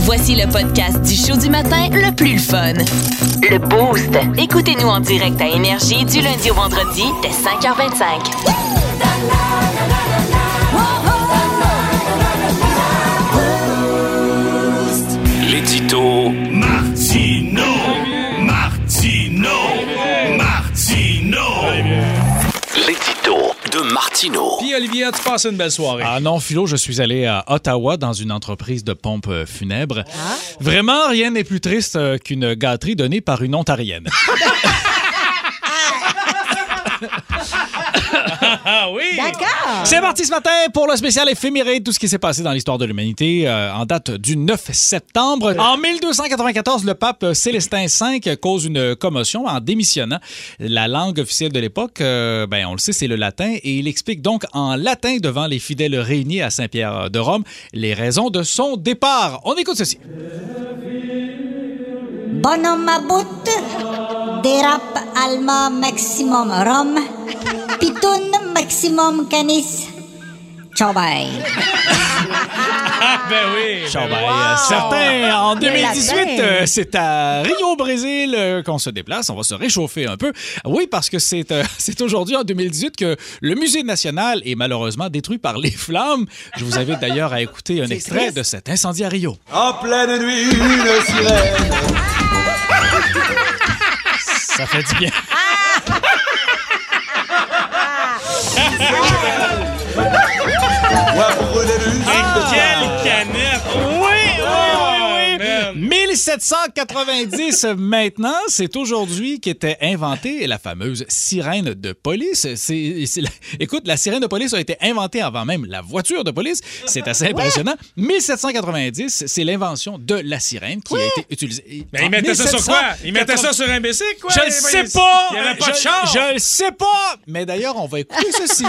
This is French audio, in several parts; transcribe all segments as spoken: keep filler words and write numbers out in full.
Voici le podcast du show du matin le plus le fun. Le Boost. Écoutez-nous en direct à Énergie du lundi au vendredi dès cinq heures vingt-cinq. L'édito Martino, Martino, Martino. L'édito de Martino. Puis Olivier, tu passes une belle soirée. Ah non, Philo, je suis allé à Ottawa dans une entreprise de pompes funèbres. Ah? Vraiment, rien n'est plus triste qu'une gâterie donnée par une Ontarienne. Ah oui! D'accord! C'est parti ce matin pour le spécial éphéméré de tout ce qui s'est passé dans l'histoire de l'humanité euh, en date du neuf septembre. En mille deux cent quatre-vingt-quatorze, le pape Célestin cinq cause une commotion en démissionnant. La langue officielle de l'époque, euh, ben, on le sait, c'est le latin et il explique donc en latin devant les fidèles réunis à Saint-Pierre de Rome les raisons de son départ. On écoute ceci. Bonhomme à bout, dérape alma maximum rhum, pitoun maximum canis. Ciao bye. Ah ben oui! Ciao, bye. Wow. Certains, en deux mille dix-huit, Le latin. euh, c'est à Rio, au Brésil, euh, qu'on se déplace. On va se réchauffer un peu. Oui, parce que c'est, euh, c'est aujourd'hui, en deux mille dix-huit, que le Musée national est malheureusement détruit par les flammes. Je vous invite d'ailleurs à écouter un extrait triste. de cet incendie à Rio. En pleine nuit, une sirène. Ça fait du bien. Quelle canette! Oui, oui, oui, oui. man. mille sept cent quatre-vingt-dix maintenant, c'est aujourd'hui qu'était inventée la fameuse sirène de police. C'est, c'est la- Écoute, la sirène de police a été inventée avant même la voiture de police. C'est assez impressionnant. mille sept cent quatre-vingt-dix, c'est l'invention de la sirène qui a été utilisée. Mais ils mettaient ça sur quoi? Ils mettaient ça sur un bicycle, quoi? Je le sais pas! Il y avait pas de Je- char! Je le sais pas! Mais d'ailleurs, on va écouter ceci.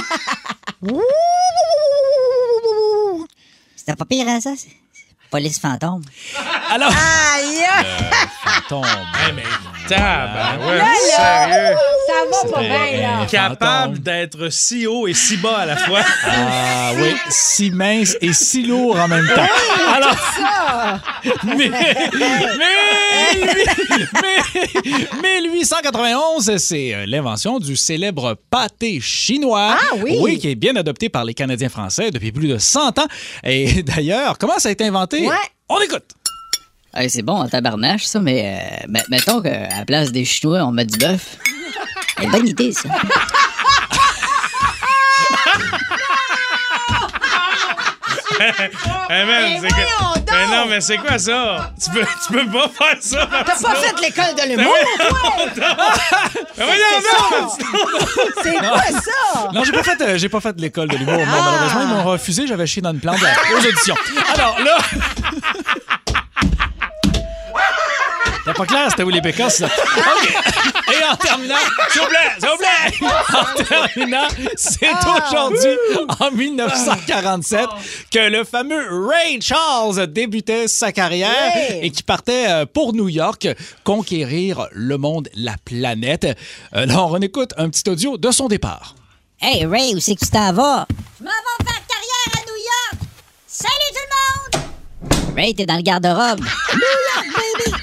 C'était pas pire, hein, ça? C'est- Police fantôme. Alors... Aïe! Fantôme. Hey, mais tabarouette, Là, là, sérieux? ça va pas C'est bien, là. un Capable fantôme. d'être si haut et si bas à la fois. Ah oui, si mince et si lourd en même temps. Alors, Ça! mais, mais, mais, mille huit cent quatre-vingt-onze, c'est euh, l'invention du célèbre pâté chinois. Ah oui? Oui, qui est bien adopté par les Canadiens français depuis plus de cent ans. Et d'ailleurs, comment ça a été inventé? Ouais. On écoute. Hey, c'est bon en tabarnache, ça, mais euh, ben, mettons qu'à la place des Chinois, on met du bœuf. C'est une bonne idée, ça. Hey, man, Mais c'est que- voyons donc! Mais non, mais c'est quoi ça? Tu peux, tu peux pas faire ça, T'as Martino. pas fait l'école de l'humour, toi? Mais voyons donc! C'est quoi ça? Non, j'ai pas fait, euh, j'ai pas fait de l'école de l'humour. Moi, malheureusement, ils m'ont refusé. J'avais chié dans une plante aux auditions. Alors là... C'était pas clair, c'était où les pécasses, ça? OK. Et en terminant... S'il vous plaît, s'il vous plaît! En terminant, c'est aujourd'hui, en dix-neuf cent quarante-sept, que le fameux Ray Charles débutait sa carrière Ouais. et qui partait euh, pour New York conquérir le monde, la planète. Alors, on écoute un petit audio de son départ. Hey, Ray, où c'est que tu t'en vas? Je m'en vais faire carrière à New York! Salut tout le monde! Ray, t'es dans le garde-robe. New York, baby!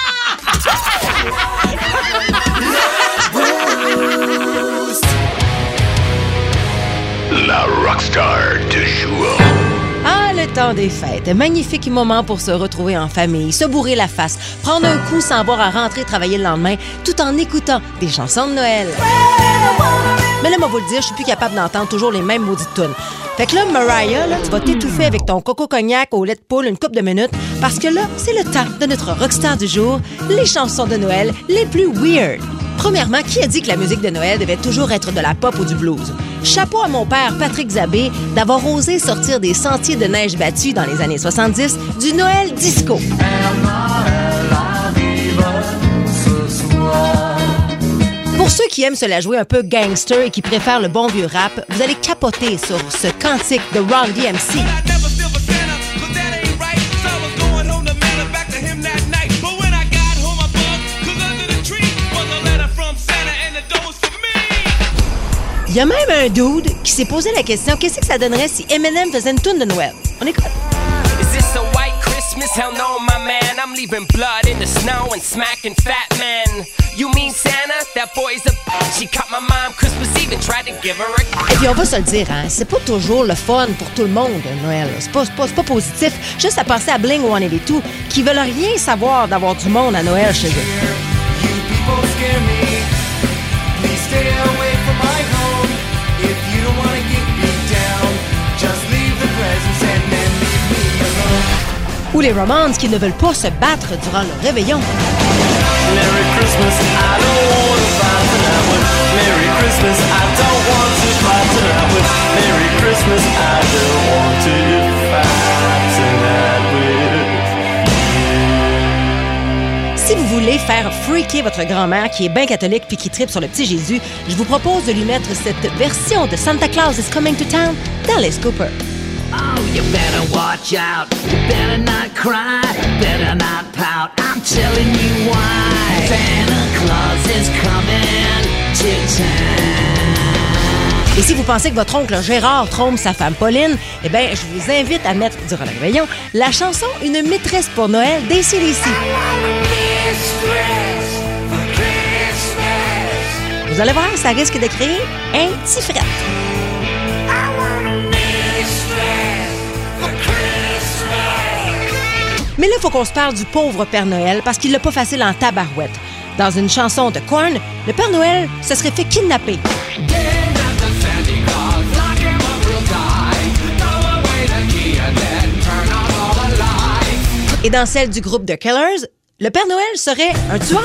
La rockstar de jour. Ah, le temps des fêtes. Magnifique moment pour se retrouver en famille, se bourrer la face, prendre un coup sans avoir à rentrer travailler le lendemain, tout en écoutant des chansons de Noël. Mais là, moi, vous le dire, je suis plus capable d'entendre toujours les mêmes maudites tunes. Fait que là, Mariah, là, tu vas t'étouffer avec ton coco cognac au lait de poule une couple de minutes, parce que là, c'est le temps de notre rockstar du jour, les chansons de Noël les plus weird. Premièrement, qui a dit que la musique de Noël devait toujours être de la pop ou du blues? Chapeau à mon père, Patrick Zabé, d'avoir osé sortir des sentiers de neige battus dans les années soixante-dix du Noël disco. Pour ceux qui aiment se la jouer un peu gangster et qui préfèrent le bon vieux rap, vous allez capoter sur ce cantique de Run D M C. Il y a même un dude qui s'est posé la question qu'est-ce que ça donnerait si Eminem faisait une tune de Noël. On écoute. Is this a white Christmas? Hell no, leaving blood in the snow and smacking fat men. You mean Santa? That boy's a bitch. He caught my mom Christmas Eve and tried to give her a... Et puis on va se le dire, hein, c'est pas toujours le fun pour tout le monde, Noël. C'est pas, c'est pas, c'est pas positif. Juste à penser à Blink one eighty-two, qui veulent rien savoir d'avoir du monde à Noël chez eux. Ou les Ramones qui ne veulent pas se battre durant le réveillon. Merry Christmas, I don't want to fight tonight with. Merry Christmas, I don't want to fight tonight with. Merry Christmas, I don't want to fight tonight with. Si vous voulez faire freaker votre grand-mère qui est bien catholique puis qui tripe sur le petit Jésus, je vous propose de lui mettre cette version de Santa Claus is Coming to Town d'Alice Cooper. Oh, you better watch out. You better not cry. Better not pout. I'm telling you why. Santa Claus is coming to town. Et si vous pensez que votre oncle Gérard trompe sa femme Pauline, eh bien, je vous invite à mettre, durant le réveillon, la chanson Une maîtresse pour Noël d'A C D C. Vous allez voir, ça risque de créer un petit fret. Mais là, il faut qu'on se parle du pauvre Père Noël parce qu'il l'a pas facile en tabarouette. Dans une chanson de Korn, le Père Noël se serait fait kidnapper. Et dans celle du groupe The Killers, le Père Noël serait un tueur.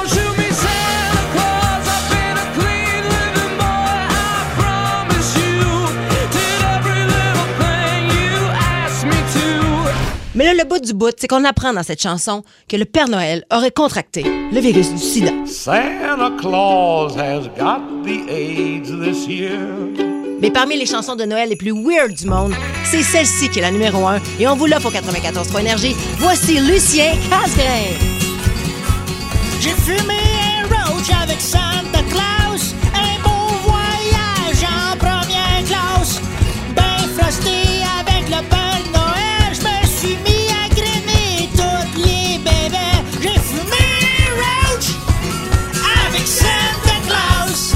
Mais là, le bout du bout, c'est qu'on apprend dans cette chanson que le Père Noël aurait contracté le virus du sida. Santa Claus has got the AIDS this year. Mais parmi les chansons de Noël les plus weird du monde, c'est celle-ci qui est la numéro un. Et on vous l'offre au quatre-vingt-quatorze trois Énergie. Voici Lucien Casgrain. J'ai fumé un roach avec Santa Claus. Un beau voyage en première classe. Ben frosté avec le Père Noël. Je me suis mis à grainer toutes les bébés. J'ai fumé un roach avec Santa Claus.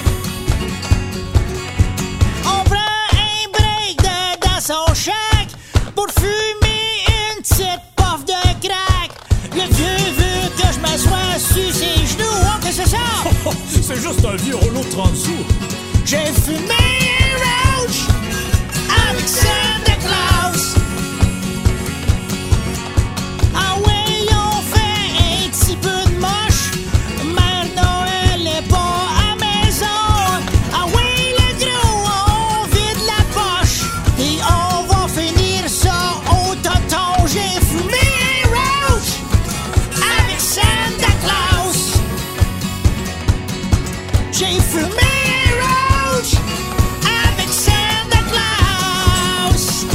On prend un break de, dans son shack pour fumer une petite puff de crack. Le vieux veut que je m'assoie sur ses genoux. Oh, qu'est-ce que c'est ça? C'est juste un vieux rouleau de trente sous. J'ai fumé un roach avec Santa Claus. Ah ouais, on fait un petit peu de moche. Mère Noël est pas à maison. Ah ouais, le gros, on vide la poche. Et on va finir ça au tonton. J'ai fumé un roach avec Santa Claus. J'ai fumé un roach avec Santa Claus.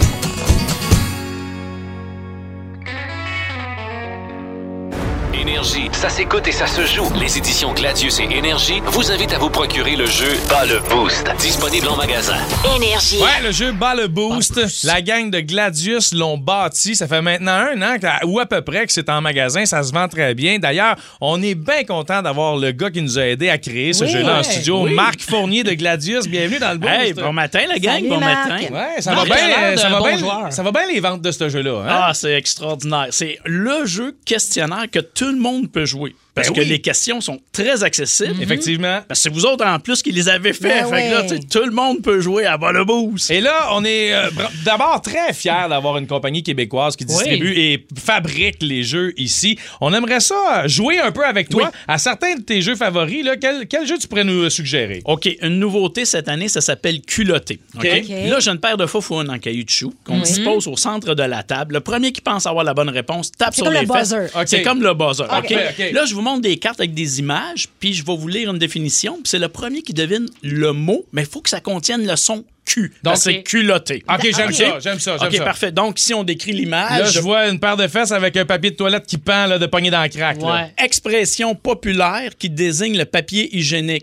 Énergie, ça s'écoute et ça se joue. Les éditions Gladius et Énergie vous invitent à vous procurer le jeu Bas le Boost, disponible en magasin. Énergie. Ouais, le jeu Bas le Boost. La gang de Gladius l'ont bâti. Ça fait maintenant un an, que, ou à peu près, que c'est en magasin. Ça se vend très bien. D'ailleurs, on est bien content d'avoir le gars qui nous a aidé à créer ce Oui, jeu-là ouais, en studio. oui. Marc Fournier de Gladius. Bienvenue dans le Boost. Hey, bon matin, la gang. Salut, bon Marc. matin. Ouais, ça Marc va a bien. l'air Ça d'un va bon bien. joueur. Ça va bien les ventes de ce jeu-là. Hein? Ah, c'est extraordinaire. C'est le jeu questionnaire que tout le monde peut jouer. Parce Ben que oui. les questions sont très accessibles. Effectivement. Parce que c'est vous autres en plus qui les avez fait. Ben fait que là, ouais. tu sais, tout le monde peut jouer à Bas le Boost. Et là, on est euh, bra- d'abord très fiers d'avoir une compagnie québécoise qui distribue et fabrique les jeux ici. On aimerait ça jouer un peu avec toi Oui. à certains de tes jeux favoris. Là, quel, quel jeu tu pourrais nous suggérer? OK, une nouveauté cette année, ça s'appelle Culotté. OK? OK. Là, j'ai une paire de faufounes en caillou de chou qu'on dispose au centre de la table. Le premier qui pense avoir la bonne réponse tape C'est sur comme les le fesses. buzzer. OK. C'est comme le buzzer. OK, OK? OK. Là, je vous montre des cartes avec des images, puis je vais vous lire une définition. Puis c'est le premier qui devine le mot, mais il faut que ça contienne le son Q. Donc, Donc, c'est culotté. OK, j'aime OK? ça, j'aime ça, j'aime OK, ça. parfait. Donc, si on décrit l'image... Là, je vois une paire de fesses avec un papier de toilette qui pend là, de pogner dans le crack. là. Ouais. Expression populaire qui désigne le papier hygiénique.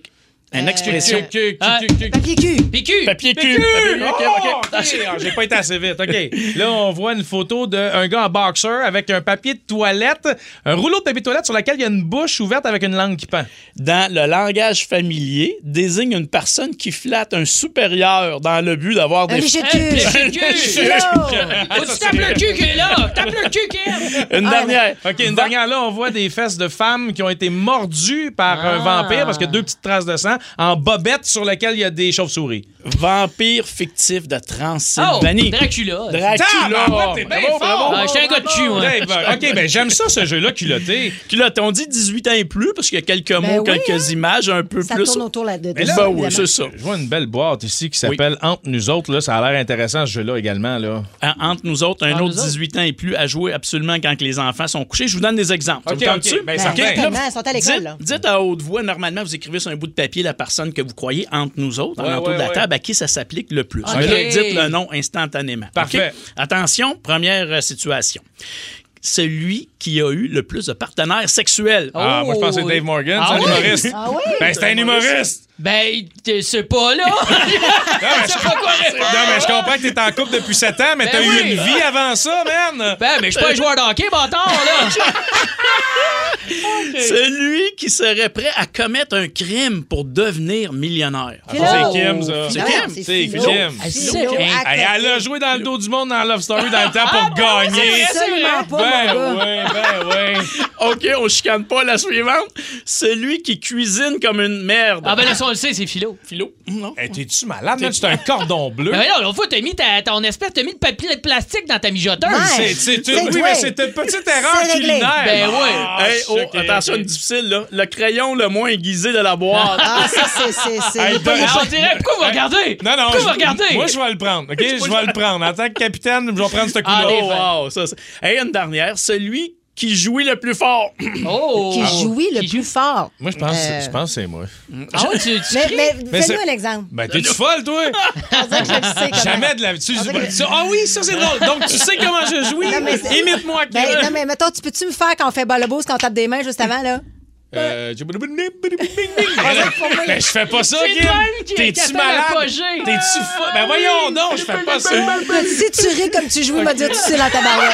Une expression. Euh, Q, Q, Ah, Q, Q, Q. Papier cul. P Q. Papier cul. Q. Papier- Oh, OK, OK. OK. Ah, j'ai pas été assez vite. OK. Là, on voit une photo d'un gars en boxer avec un papier de toilette, un rouleau de papier de toilette sur lequel il y a une bouche ouverte avec une langue qui pend. Dans le langage familier, désigne une personne qui flatte un supérieur dans le but d'avoir des... Un léger de cul. Un léger de cul. Faut que tu tapes le cul qui est là! Tape le cul qui est Une dernière. OK, une dernière. Là, on voit des fesses de femmes qui ont été mordues par un vampire parce qu'il y a deux petites traces de sang en bobette sur lesquelles il y a des chauves-souris. Vampire fictif de Transylvanie. Oh, Dracula. Dracula. Ah, ouais, t'es bien Bravo, fort. bravo. Ah, j'étais un gars de cul, moi. Hey, ben, OK, ben j'aime ça, ce jeu-là, culotté. Culotte, on dit dix-huit ans et plus parce qu'il y a quelques mots, oui, quelques hein? images, un peu Ça plus. tourne autour là, de, de Mais là, ça, Ben oui, évidemment. c'est ça. Je vois une belle boîte ici qui s'appelle Entre nous autres. Là, ça a l'air intéressant, ce jeu-là, également. Là. Hein, entre nous autres, un Entre autre nous autres. dix-huit ans et plus à jouer absolument quand que les enfants sont couchés. Je vous donne des exemples. Ça OK, vous tente-tu? OK. Ben, Ben, certain. certainement, ils sont à l'école, Dites, là. dites à haute voix, normalement, vous écrivez sur un bout de papier la personne que vous croyez entre nous autres, Ouais, en autour ouais, de la ouais. table, à qui ça s'applique le plus. OK. Et là, dites le nom instantanément. Parfait. OK? Attention, première euh, situation. Celui qui a eu le plus de partenaires sexuels. Ah, moi, je pense que c'est Dave Morgan, c'est Ah un oui? humoriste. Ah oui? Ben, c'est un humoriste. Ben, t'es- c'est pas là! Non, mais C'est je- pas quoi répondre! Non, mais je comprends que t'es en couple depuis sept ans, mais Ben t'as eu oui. une vie avant ça, man. Ben, mais je suis pas un joueur de hockey, bâtard, là! Celui qui serait prêt à commettre un crime pour devenir millionnaire. Ah, ça, c'est Kim, ça. Non, C'est Kim. c'est C'est Philo. Kim. Ah, Philo, C'est Kim. à Hey, elle côté. a joué dans le dos du monde dans Love Story dans le temps pour gagner. Absolument pas, Ben mon gars. oui, ben oui. OK, on chicane pas la suivante. Celui qui cuisine comme une merde. Ah, ben là, ça, on le sait, c'est Philo. Philo? Non. Hey, t'es-tu malade, man? C'est un cordon bleu. Ben non, l'autre fois, t'as mis ta, ton espèce, t'as mis de papier de plastique dans ta mijoteuse. Ouais. C'est c'est C'est une, oui, vrai. mais c'est une petite erreur C'est réglé. culinaire. Ben Ah, oui. Hey, oh, ok, attention, ok. difficile, là. Le crayon le moins aiguisé de la boîte. Ah, ça, c'est... c'est- c'est- Hey, il est pas- ben, il est Ah, pas- on dirait, pourquoi vous regardez? Non, non. Pourquoi je- vous regardez? Moi, je vais le prendre, OK? Je vais le prendre. En tant que capitaine, je vais prendre ce Ah, coup-là. des Oh, wow, ça, c'est... Hey, une dernière. Celui qui jouit le plus fort. Oh! Qui jouit le Qui plus fort. Moi, je pense, Euh, je pense que c'est moi. Ah ouais, tu, tu Mais, cries? mais Mais fais-nous c'est- un exemple. Ben, t'es-tu folle, toi? On dirait que je le sais comment. Jamais de la... Tu... On dirait que- ça- Ah oui, ça, c'est drôle. Donc, tu sais comment je jouis? Non, mais c'est- Imite-moi, Ben, Kim. non, mais mettons, tu peux-tu me faire quand on fait ball quand on tape des mains juste avant, là? Euh... Ben, je fais pas ça, C'est Kim. toi qui- qui T'es-tu attend malade? l'apogée. T'es-tu folle? Ben, voyons donc, je fais pas ça. Si tu ris comme tu joues, il m'a dit tu sais dans ta barrière.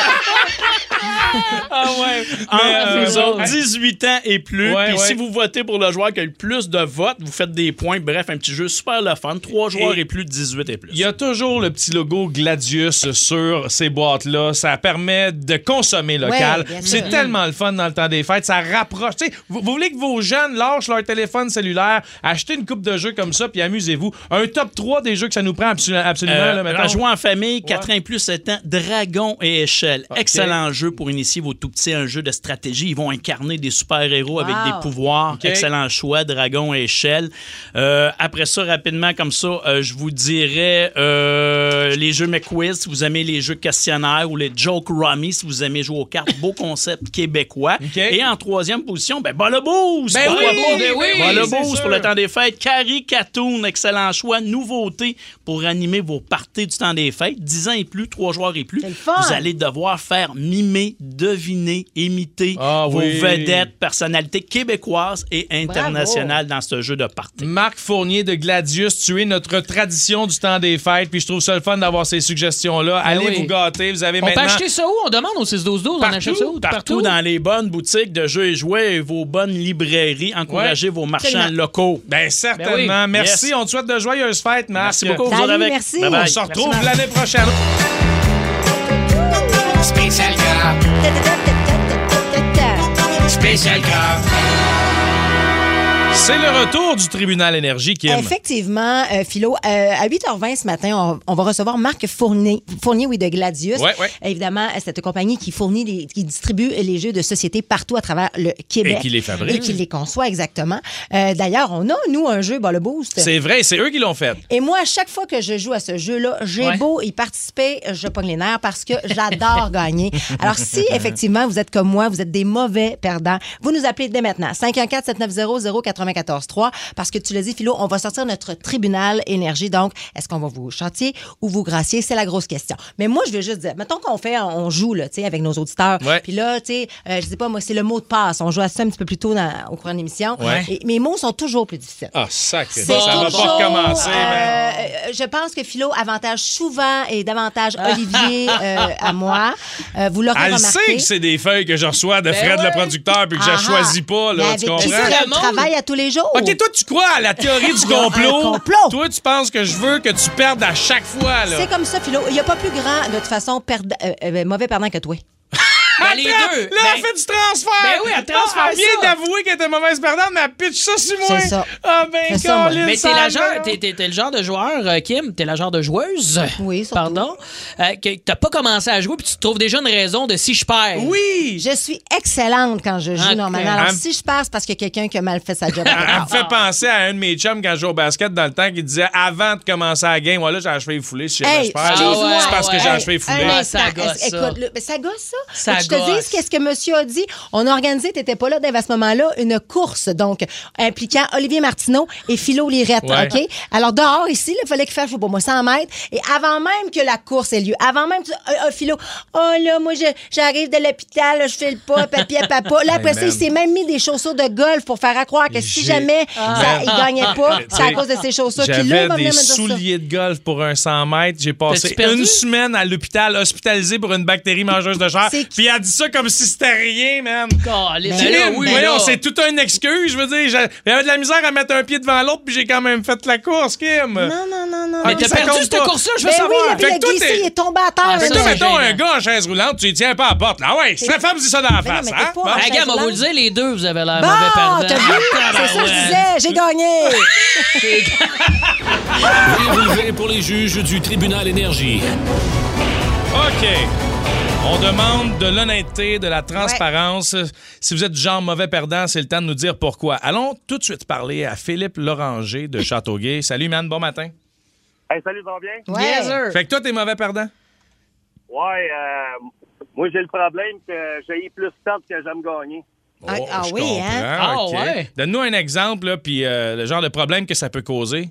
Ah ouais. Entre euh, nous autres, dix-huit ans et plus. Ouais, Puis ouais. si vous votez pour le joueur qui a le plus de votes, vous faites des points. Bref, un petit jeu super le fun. Trois joueurs Et- et, plus, dix-huit et plus. Il y a toujours le petit logo Gladius sur ces boîtes-là. Ça permet de consommer local. Ouais, bien sûr. C'est tellement le fun dans le temps des fêtes. Ça rapproche. Tu sais, vous, vous voulez que vos jeunes lâchent leur téléphone cellulaire, achetez une coupe de jeux comme ça, puis amusez-vous. Un top trois des jeux que ça nous prend absolu- absolument. Euh, là, mettons. à jouer en famille, quatre ans et plus, sept ans, Dragon et Échelle. Ok. Excellent jeu pour initier vos tout-petits à un jeu de stratégie. Ils vont incarner des super-héros avec Wow. des pouvoirs. Ok. Excellent choix, Dragon et Échelle. Euh, après ça, rapidement, comme ça, euh, je vous dirais euh, les jeux McQuiz, si vous aimez les jeux questionnaires, ou les Joke Rummy, si vous aimez jouer aux cartes. Beau concept québécois. Ok. Et en troisième position, ben, Bas le Boost! Ben Pourquoi oui, pas? ben oui, Bas le c'est Boost sûr. pour le temps des fêtes. Carrie Catoon, excellent choix. Nouveauté pour animer vos parties du temps des fêtes. dix ans et plus, trois joueurs et plus. C'est le fun. Vous allez devoir faire mimer, deviner, imiter Ah vos oui. vedettes, personnalités québécoises et internationales dans ce jeu de party. Marc Fournier de Gladius, tu es notre tradition du temps des fêtes, puis je trouve ça le fun d'avoir ces suggestions-là. Allez oui. vous gâter, vous avez On peut maintenant... acheter ça où? On demande au six douze douze, on achète ça où? Partout dans les bonnes boutiques de jeux et jouets et vos bonnes librairies. Encouragez vos marchands Absolument. locaux. Ben certainement. Ben oui. Merci. Yes. On te souhaite de joyeuses fêtes, Marc. Merci beaucoup. Vous Salut, êtes avec. merci. Bye bye. On se retrouve Merci, l'année prochaine. Spécial grave. Spécial grave. C'est le retour du tribunal énergie, Kim. Effectivement, euh, Philo, euh, à huit heures vingt ce matin, on, on va recevoir Marc Fournier, Fournier oui, de Gladius. Ouais, ouais. Évidemment, cette compagnie qui fournit, les, qui distribue les jeux de société partout à travers le Québec. Et qui les fabrique. Et qui les conçoit, exactement. Euh, D'ailleurs, on a, nous, un jeu, Bas le Boost. C'est vrai, c'est eux qui l'ont fait. Et moi, à chaque fois que je joue à ce jeu-là, j'ai Ouais. beau y participer, je pogne les nerfs parce que j'adore gagner. Alors, si effectivement vous êtes comme moi, vous êtes des mauvais perdants, vous nous appelez dès maintenant. cinq un quatre, sept neuf zéro, zéro huit quatre-vingt-quatorze trois parce que tu l'as dit, Philo, on va sortir notre tribunal énergie. Donc, est-ce qu'on va vous chantier ou vous gracier? C'est la grosse question. Mais moi, je veux juste dire, mettons qu'on fait, on joue là, tu sais, avec nos auditeurs. Ouais. Puis là, tu sais, euh, je sais pas, moi, c'est le mot de passe. On joue à ça un petit peu plus tôt dans, au cours de l'émission. Ouais. Et mes mots sont toujours plus difficiles. Ah, sacré. C'est Ça va toujours, pas recommencer, euh, man. euh, je pense que Philo avantage souvent et davantage Olivier euh, à moi. Euh, vous l'aurez Elle remarqué. sait que c'est des feuilles que je reçois de Ben Fred, ouais. le producteur, puis que je Ah, choisis pas, là, mais tu avec comprends? qui ça, le travail à tous les jours. OK, toi, tu crois à la théorie du Il y a un complot. complot. Toi, tu penses que je veux que tu perdes à chaque fois, là. C'est comme ça, Philo. Il n'y a pas plus grand, de toute façon, perd- euh, euh, mauvais perdant que toi. Ben, les Attends, deux. Là, Ben- elle fait du transfert. Ben oui, elle transfère Elle vient ça. d'avouer qu'elle était mauvaise perdante, mais elle pitch ça sur moi. C'est ça. Ah, ben, C'est ça, moi. Colin, Mais ça t'es, la va. genre, t'es, t'es- t'es le genre de joueur, euh, Kim, t'es la genre de joueuse. Oui, surtout. Pardon. Euh, que t'as pas commencé à jouer puis tu trouves déjà une raison de si je perds. Oui. Je suis excellente quand je joue Ok. normalement. Alors, Elle me- si je passe parce qu'il y a quelqu'un qui a mal fait sa job. Elle elle me fait penser à un de mes chums quand je jouais au basket dans le temps qui disait avant de commencer la game, voilà, j'ai achevé foulé si jamais Hey, je perds. excuse-moi. C'est parce que ouais. j'ai achevé foulé. Un Ah, instant. ça gosse, Est-ce- ça. Écoute, le- ben, ça gosse, ça? Ça Faut que je te gosse. dise qu'est-ce que monsieur a dit. On a organisé, t'étais pas là, Dave, à ce moment-là, une course, donc, impliquant Olivier Martineau et Philo Lirette, Ouais. OK? Alors, dehors, ici, il fallait qu'il fasse, je sais pas moi, cent mètres. Et avant même que la course ait lieu, avant même, que- euh, euh, Philo, oh là, moi, je- j'arrive de l'hôpital, là, je file pas, papier à papa. Là, après Hey, ça, il man. s'est même mis des chaussures de golf pour faire à croire que si J'ai- jamais ça, il gagnait pas, c'est à T'sais, cause de ses chaussures. Puis là, il J'avais va venir des me dire ça. souliers de golf pour un cent mètres. J'ai passé T'as-tu perdu? une semaine à l'huppital hospitalisé pour une bactérie mangeuse de chair. C'est- Puis elle dit ça comme si c'était rien, man. Caliste, Kim, ben là, oui, voyons, là. c'est toute une excuse. Je veux dire, j'ai- j'avais de la misère à mettre un pied devant l'autre, puis j'ai quand même fait la course, Kim. Non, non, non, non. Ah, Mais puis t'as ça perdu compte cette pas. course-là, je veux Ben oui, savoir. là, puis Fait il a que toi, glissé, t'es- il est tombé à terre. Ah, là, Fait que toi, c'est mettons gênant. un gars en chaise roulante, tu lui tiens pas à la porte. Là, ouais, sa femme dit ça dans la Ben non, face, mais hein? t'es pas Bon. en Hey, gars, on va vous le chaise dire, les deux, vous avez l'air Bon, mauvais perdants. t'as vu? C'est ça que je disais, j'ai gagné. Veuillez vous lever pour les juges du tribunal énergie. OK. On demande de l'honnêteté, de la transparence. Si vous êtes du genre mauvais perdant, c'est le temps de nous dire pourquoi. Allons tout de suite parler à Philippe Loranger de Châteauguay. Salut, man. Bon matin. Hey, salut, ça va bien? Ouais. Yes, sir. Fait que toi, t'es mauvais perdant? Ouais, euh, moi, j'ai le problème que j'ai plus perdre que j'aime gagner. Ah, Oh, ah je oui, comprends. hein? Ah, OK. ouais. Donne-nous un exemple, là, puis euh, le genre de problème que ça peut causer.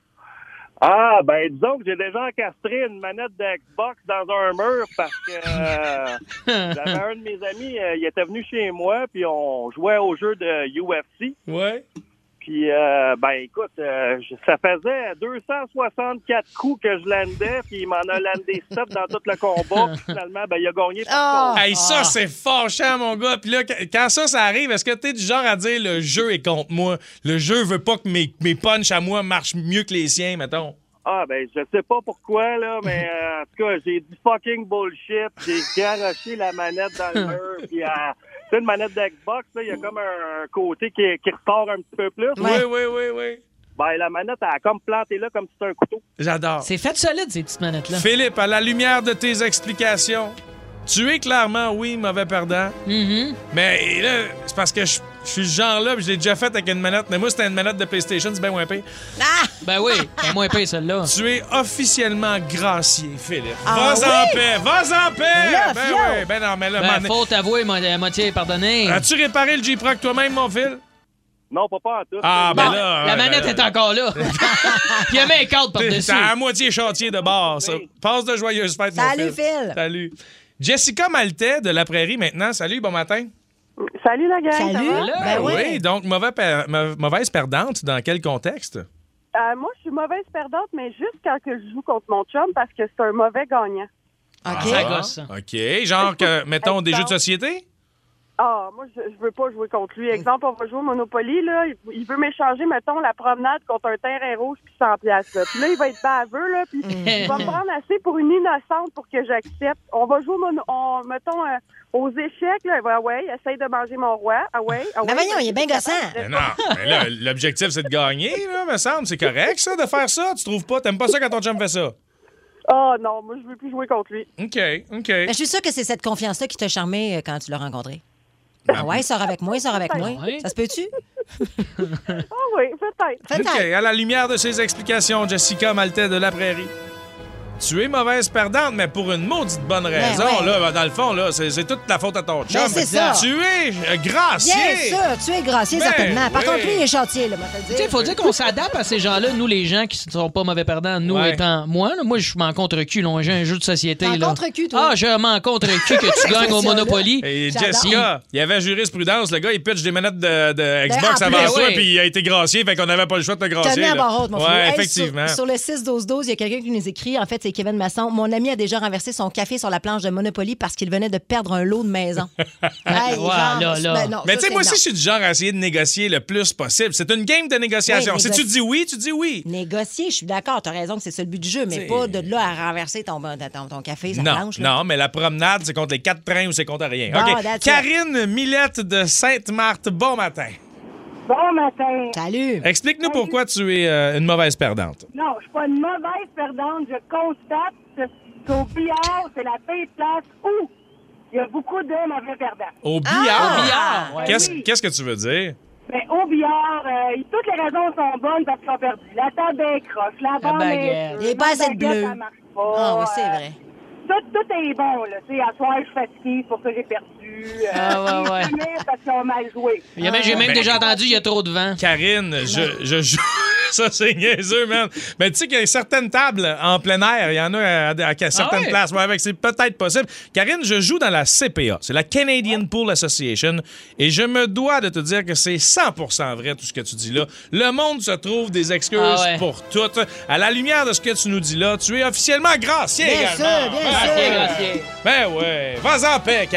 Ah, ben, disons que j'ai déjà encastré une manette de Xbox dans un mur parce que euh, j'avais un de mes amis, euh, il était venu chez moi, puis on jouait au jeu de U F C. Ouais. Puis, euh, ben, écoute, euh, je- ça faisait deux cent soixante-quatre coups que je landais, puis il m'en a landé sept dans tout le combat. Puis finalement, ben, il a gagné par contre. Hey, ça, c'est fâchant, mon gars. Puis là, qu- quand ça, ça arrive, est-ce que t'es du genre à dire le jeu est contre moi? Le jeu veut pas que mes, mes punchs à moi marchent mieux que les siens, mettons. Ah, ben, je sais pas pourquoi, là, mais euh, en tout cas, j'ai dit fucking bullshit. J'ai garoché la manette dans le mur. Puis, euh, tu sais, une manette d'Xbox, là, il y a comme un côté qui, qui ressort un petit peu plus. Oui, oui, oui, oui. Ben, la manette, elle a comme planté là, comme si c'était un couteau. J'adore. C'est fait solide, ces petites manettes-là. Philippe, à la lumière de tes explications, tu es clairement, oui, mauvais perdant. Mhm. Mais là, c'est parce que je, je suis ce genre-là, puis je l'ai déjà fait avec une manette. Mais moi, c'était une manette de PlayStation, c'est bien moins pire. Ben oui, c'est moins payé, celle-là. Tu es officiellement gracié, Philippe. Ah Vas-en en oui? paix, vas-en en paix! Là, ben fiole. oui, ben non, mais là, Ben, man- faut t'avouer, mo- moitié pardonné. As-tu réparé le J-Proc toi-même, mon Phil? Non, pas pas en tout. Ah, ben Bon, là... la ouais, manette ben est là. encore là. Puis il y a même un cadre par-dessus. T'es à moitié chantier de bord, ça. Passe de joyeuses fêtes, mon Salut, Phil. Phil. Salut. Jessica Maltais de La Prairie, maintenant. Salut, bon matin. Salut la gang. ça Salut. va? Ben oui. Oui, donc mauvais per- mau- mauvaise perdante, dans quel contexte? Euh, moi, je suis mauvaise perdante, mais juste quand que je joue contre mon chum parce que c'est un mauvais gagnant. OK. Ça gosse, ça. OK. Genre que, mettons, des jeux de société? Ah, moi, je, je veux pas jouer contre lui. Exemple, on va jouer au Monopoly, là. Il, il veut m'échanger, mettons, la promenade contre un terrain rouge puis cent piastres, là. Puis là, il va être baveux, là, puis il va me prendre assez pour une innocente pour que j'accepte. On va jouer, au mono, on, mettons, euh, aux échecs, là. Il va, ah ouais, essaye de manger mon roi. Ah ouais, ah ouais. Mais voyons, il est bien gossant. Mais non, mais là, l'objectif, c'est de gagner, là, me semble. C'est correct, ça, de faire ça. Tu trouves pas? T'aimes pas ça quand ton chum fait ça? Ah non, moi, je veux plus jouer contre lui. OK, OK. Mais je suis sûre que c'est cette confiance-là qui t'a charmé euh, quand tu l'as rencontré. Ah ouais, sors avec moi, sors avec moi. Ouais. Ça se peut-tu? Ah oui, peut-être. OK, à la lumière de ces explications, Jessica Maltais de La Prairie. Tu es mauvaise perdante, mais pour une maudite bonne raison. ouais. Là, dans le fond, là, c'est, c'est toute la faute à ton chum. Ben, c'est ça. Tu es euh, gracier. Bien sûr, tu es gracier, Ben, certainement. Par oui. contre, lui, il est chantier, là, moi, te le Tu sais, dire. il faut dire qu'on s'adapte à ces gens-là, nous, les gens qui ne sont pas mauvais perdants. Nous, Ouais. étant moi, là, moi, je m'en contre-cul. là. J'ai un jeu de société. T'en là. contre-cul, toi. Ah, je m'en contre-cul que tu gagnes au Monopoly. Et J'adore. Jessica, il y avait jurisprudence. Le gars, il pitch des manettes de, de Xbox Ben, en avant plus, toi, oui. puis il a été gracier, fait qu'on n'avait pas le choix de te gracier. Tenez à là. barre haute, mon Ouais, frère. Hey, effectivement. sur, sur le six douze douze, il y a quelqu'un qui nous écrit. En fait, c'est Kevin Masson. Mon ami a déjà renversé son café sur la planche de Monopoly parce qu'il venait de perdre un lot de maison. Hey, Ouais, genre, là, là. ben non, Mais ça, tu sais, c'est moi aussi, non. je suis du genre à essayer de négocier le plus possible. C'est une game de négociation. Oui, si négocie- tu dis oui, tu dis oui. Négocier, je suis d'accord, t'as raison que c'est ça le but du jeu, mais T'sais- pas de là à renverser ton, ton, ton café sur la Non, planche. là. non, mais la promenade, c'est contre les quatre trains ou c'est contre rien. Bon, OK. that's it. Karine Millette de Sainte-Marthe, bon matin. Bon matin. Salut. Explique-nous pourquoi tu es euh, une mauvaise perdante. Non, je suis pas une mauvaise perdante. Je constate qu'au billard, c'est la pire place où il y a beaucoup de mauvais perdants. Au billard? Au billard, ouais. Qu'est-ce, Oui. qu'est-ce que tu veux dire? Ben, au billard, euh, toutes les raisons sont bonnes parce qu'ils ont perdu. La table est croche, la bande baguette. est Il y a pas assez de bleu. ça marche pas. Ah oui, c'est Euh, vrai. Tout, tout est bon, là. Tu sais, à soir, je suis fatiguée, c'est pour ça que j'ai perdu. Euh, Ah, ouais, ouais. ils finissent parce qu'ils ont mal joué. Il y a même- J'ai même Ben- déjà entendu, il y a trop de vent. Karine, je, je joue. Ça, c'est niaiseux, man. Mais tu sais qu'il y a certaines tables en plein air. Il y en a à, à- à certaines ouais? places. Ouais, avec- c'est peut-être possible. Karine, je joue dans la C P A. C'est la Canadian Pool Association. Et je me dois de te dire que c'est cent pour cent vrai, tout ce que tu dis là. Le monde se trouve des excuses Ah ouais. pour tout. À la lumière de ce que tu nous dis là, tu es officiellement gracier Bien également. sûr, bien Ben sûr. oui. Gracier. Ben ouais. Vas en paix,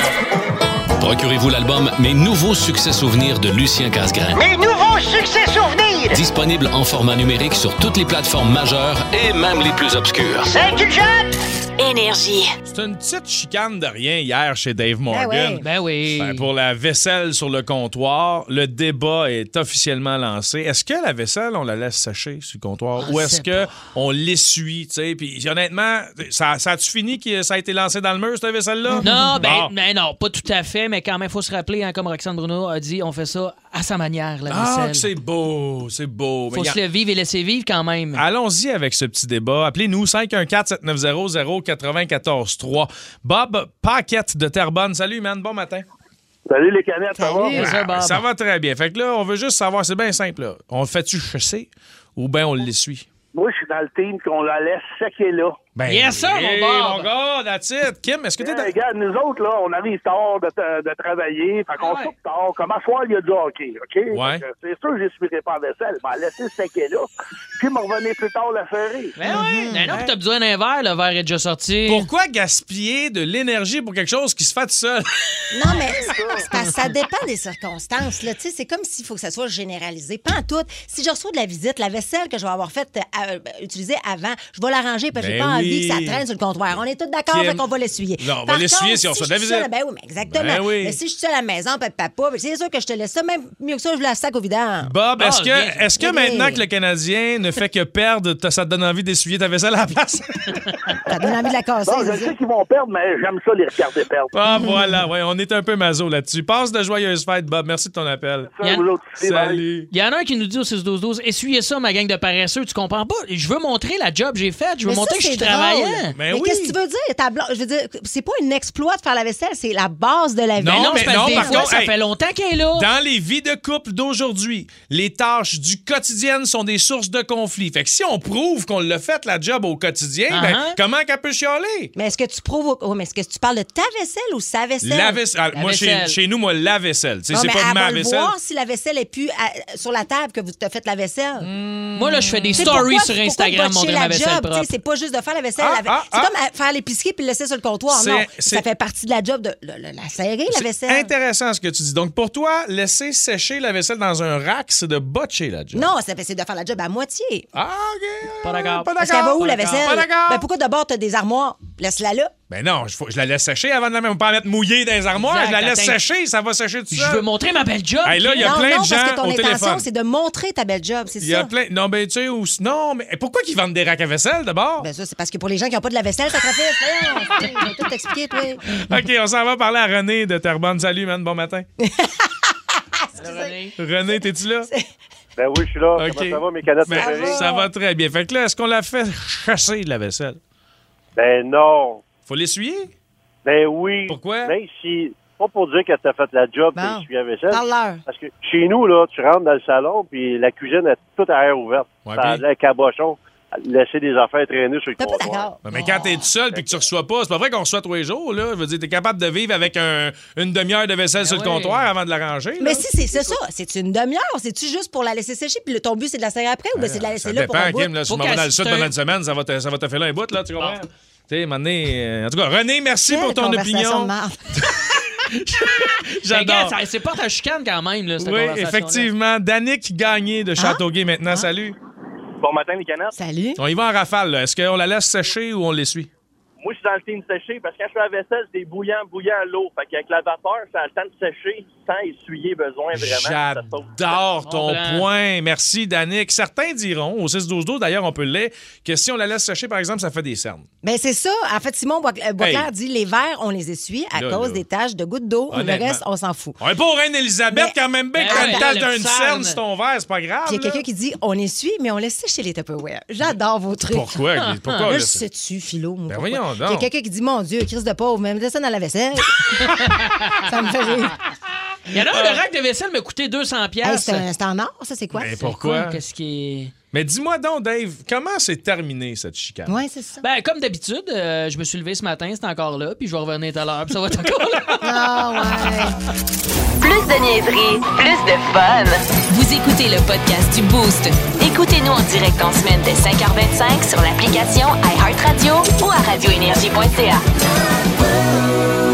Karine. Procurez-vous l'album Mes nouveaux succès souvenirs de Lucien Casgrain. Mes nouveaux succès souvenirs! Disponible en format numérique sur toutes les plateformes majeures et même les plus obscures. C'est une jeune! Énergie. C'est une petite chicane de rien hier chez Dave Morgan. ouais. Ben oui. Ben, pour la vaisselle sur le comptoir, le débat est officiellement lancé. Est-ce que la vaisselle, on la laisse sécher sur le comptoir Ah, ou est-ce c'est que on l'essuie, tu sais? Puis honnêtement, ça, ça a-tu fini que ça a été lancé dans le mur, cette vaisselle-là? Non, ben, Bon. ben non, pas tout à fait, mais quand même, il faut se rappeler, hein, comme Roxane Bruno a dit, on fait ça à sa manière, la Ah, que vaisselle. c'est beau, c'est beau. Faut Mais se y a- le vivre et laisser vivre quand même. Allons-y avec ce petit débat. Appelez-nous cinq un quatre sept neuf zéro zéro neuf quatre trois. Bob Paquette de Terrebonne. Salut, man. Bon matin. Salut les canettes, ça va? Salut, ça, Bob. Ça va très bien. Fait que là, on veut juste savoir, c'est bien simple. Là. On le fait-tu chasser ou bien on l'essuie? Moi, je suis dans le team qu'on la laisse séquer là. Ben, Yes, sir, oui, mon Bob. mon gars, that's it. Kim, est-ce que t'es Eh, dans... regarde, nous autres, là, on arrive tard de, de, de travailler, fait qu'on Ah ouais. soupe tard. Comme à soir, il y a du hockey, OK? Ouais. Fait que C'est sûr que j'essuierai pas la vaisselle. Ben, laisser séquer là, puis me revenir plus tard la ferrer. Ben oui. Ben non, puis t'as besoin d'un verre, le verre est déjà sorti. Pourquoi gaspiller de l'énergie pour quelque chose qui se fait tout seul? Non, mais c'est parce que ça dépend des circonstances. Là. Tu sais, c'est comme s'il faut que ça soit généralisé. Pas en tout. Si je reçois de la visite, la vaisselle que je vais avoir faite, euh, utilisée avant, je vais la ranger parce que j'ai Ben pas envie oui. que ça traîne sur le comptoir. On est tous d'accord, Kim. fait qu'on va l'essuyer. Non, on va Par l'essuyer contre, si on reçoit de la je suis seule- visite. Ben oui, mais exactement. Ben oui. Mais si je suis seule à la maison, papa, papa, ben c'est sûr que je te laisse ça. Même mieux que ça, je la sac au vidange. Bob, est-ce Ah, que, bien. est-ce que Oui, oui. maintenant que le Canadien ne fait que perdre, t'as- ça te donne envie d'essuyer ta vaisselle à la place? Ça donne envie de la casser. Bon, je c'est ça. sais qu'ils vont perdre, mais j'aime ça les regarder perdre. Ah, voilà, ouais, on est un peu maso là-dessus. Passe de joyeuses fêtes, Bob. Merci de ton appel. Ça, Yann- vous autres aussi, bye. Salut. Il y en a un qui nous dit au six douze douze, essuyez ça, ma gang de paresseux, tu comprends pas? Je veux montrer la job que j'ai faite, je veux Mais ça, montrer que je c'est suis drôle. travaillant. Ben Mais oui. qu'est-ce que tu veux dire? Ta blan- Je veux dire, c'est pas un exploit de faire la vaisselle, c'est la base de la vie. Non, Ben non, mais c'est parce non, que des par fois, contre, ça hey, fait longtemps qu'elle est là. Dans les vies de couple d'aujourd'hui, les tâches du quotidien sont des sources de conflit. Fait que si on prouve qu'on l'a fait, la job au quotidien, ben, Uh-huh. comment qu'elle peut chialer? Mais est-ce que tu prouves. Oh, mais est-ce que tu parles de ta vaisselle ou sa vaisselle? La vaisselle. Ah, La moi, chez, vaisselle. chez nous, moi, la vaisselle. Tu sais, Non, c'est mais pas elle de ma va le vaisselle. voir si la vaisselle est plus à- sur la table que vous t'as fait la vaisselle. Moi, là, je fais des Tu sais, stories pourquoi- sur pourquoi Instagram, botcher montrer la ma vaisselle job? Tu sais, propre. c'est pas juste de faire la vaisselle. Ah, la va- ah, c'est ah. comme à- faire l'épicerie puis le laisser sur le comptoir. C'est- Non, c'est- ça fait partie de la job de le- le- la serrer, la C'est vaisselle. intéressant ce que tu dis. Donc, pour toi, laisser sécher la vaisselle dans un rack, c'est de botcher la job. Non, c'est c'est de faire la job à moitié. Ah, OK. Pas d'accord. Pas Parce qu'elle va où, la vaisselle? Pas d'accord. Ben, pourquoi d'abord, t'as des armoires? Laisse-la là. Ben non, je, faut- je la laisse sécher avant de la mettre. On peut pas la mettre mouillée dans les armoires. Exact, je la laisse attends. sécher, ça va sécher tout Je seul. veux montrer ma belle job. Hey, là, il y a non, plein non, de parce gens que ton au intention, téléphone. c'est de montrer ta belle job, c'est Il y a ça. plein. Non, ben, tu sais, ou... non, mais pourquoi qu'ils vendent des racks à vaisselle d'abord? Ben ça, c'est parce que pour les gens qui n'ont pas de la vaisselle, ça te fait. Je vais tout t'expliquer, toi. OK, on s'en va parler à René de Terrebonne. Salut, man, bon matin. René. René, t'es-tu là? Ben oui, je suis là. OK. Comment ça va, mes canettes Ben, préférées? ça va très bien. Fait que là, est-ce qu'on la fait chasser de la vaisselle? Ben non. Faut l'essuyer? Ben oui. Pourquoi? Ben si... Pas pour dire que t'as fait la job Bon. et essuyer la vaisselle. Parle-leur. Parce que chez nous, là, tu rentres dans le salon, puis la cuisine est toute à air ouverte. Ouais, ça a puis- l'air cabochon. Laisser des affaires traîner sur le T'es pas comptoir. d'accord? Ouais, mais quand t'es tout seul puis que tu reçois pas, c'est pas vrai qu'on reçoit tous les jours, là. Je veux dire, t'es capable de vivre avec un- une demi-heure de vaisselle sur le oui. comptoir avant de la ranger. Mais là. si c'est c'est ça, c'est une demi-heure, c'est-tu juste pour la laisser sécher, puis le- ton but c'est de la serrer après ou bien c'est de la Ça laisser là pour dépend, un bout? Kim. Là, si Faut tu m'en vas dans le qu'elle sud se- pendant une semaine, ça va te, ça va te faire un bout, là, tu comprends? Tu sais, à un moment donné, euh, en tout cas, René, merci Quelle pour ton conversation opinion. de marde. J'adore. Mais gars, ça- c'est pas ta chicane quand même, là, cette Oui, conversation-là. effectivement. Danick Gagné de Châteauguay maintenant. Salut. Bon matin, les canettes. Salut. On y va en rafale. là. Est-ce qu'on la laisse sécher ou on l'essuie? Moi, je suis dans le team séché parce que quand je fais la vaisselle, c'est bouillant, bouillant l'eau. Fait qu'avec la vapeur, ça a le temps de sécher sans essuyer besoin vraiment. Ça sauve. J'adore ton Bon plan. point. Merci, Danick. Certains diront, au six douze douze, d'ailleurs, on peut le lire, que si on la laisse sécher, par exemple, ça fait des cernes. Ben c'est ça. En fait, Simon Bois- euh, Boisclair Hey. dit les verres, on les essuie à Là, cause là. des taches de gouttes d'eau. Le Honnêtement. reste, on s'en fout. On est pas au Reine-Élisabeth Mais- quand même bien Ben que t'as ouais, une tache le d'une cerne. cerne sur ton verre, c'est pas grave. Puis il y a là. quelqu'un qui dit on essuie, mais on laisse sécher les Tupperware. J'adore vos trucs. Pourquoi? Pourquoi? Là, là, je c'est- sais-tu, Philo. moi, Ben pourquoi? voyons donc. Il y a quelqu'un qui dit mon Dieu, Christ de pauvre, mais mettez ça dans la vaisselle. Ça me fait rire. Il y en a un, le rack de vaisselle m'a coûté deux cents Hey, piastres. c'est un- c'est en or, ça, c'est quoi? Ben, pourquoi? Qu'est-ce qui est... Mais dis-moi donc, Dave, comment c'est terminé cette chicane? Ouais, c'est ça. Ben, comme d'habitude, euh, je me suis levé ce matin, c'est encore là, puis je vais revenir tout à l'heure, puis ça va être encore là. Ah, ouais. Plus de niaiserie, plus de fun. Vous écoutez le podcast du Boost. Écoutez-nous en direct en semaine dès cinq heures vingt-cinq sur l'application iHeartRadio ou à radioénergie point c a.